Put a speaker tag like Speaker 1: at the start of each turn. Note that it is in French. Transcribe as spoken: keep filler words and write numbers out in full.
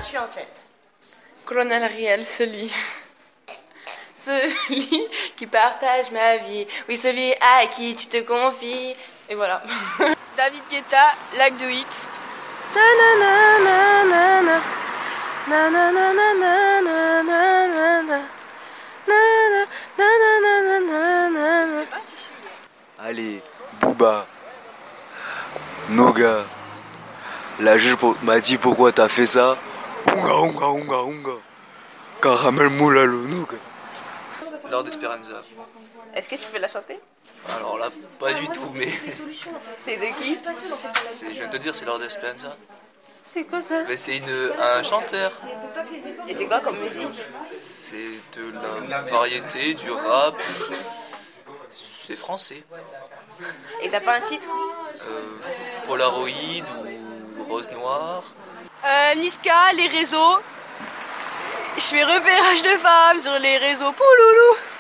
Speaker 1: tu es en tête.
Speaker 2: Colonel Riel, celui. Celui qui partage ma vie. Oui, celui à qui tu te confies. Et voilà.
Speaker 3: David Guetta, Lac de Huit.
Speaker 4: Allez, Booba, Noga. La juge m'a dit pourquoi t'as fait ça. Unga, unga, unga, unga. Caramel moula le Noga.
Speaker 5: Lord Esperanza.
Speaker 2: Est-ce que tu peux la chanter?
Speaker 5: Alors là, pas du tout, mais
Speaker 2: C'est de qui?
Speaker 5: c'est- je viens de te dire, c'est Lord Esperanza.
Speaker 2: C'est quoi ça?
Speaker 5: Mais c'est une, un chanteur.
Speaker 2: Et c'est quoi comme musique?
Speaker 5: C'est de la variété, du rap. C'est français.
Speaker 2: Et t'as pas un titre?
Speaker 5: Euh, Polaroid ou Rose Noire.
Speaker 3: Euh, Niska, les réseaux. Je fais repérage de femmes sur les réseaux. Pouloulou.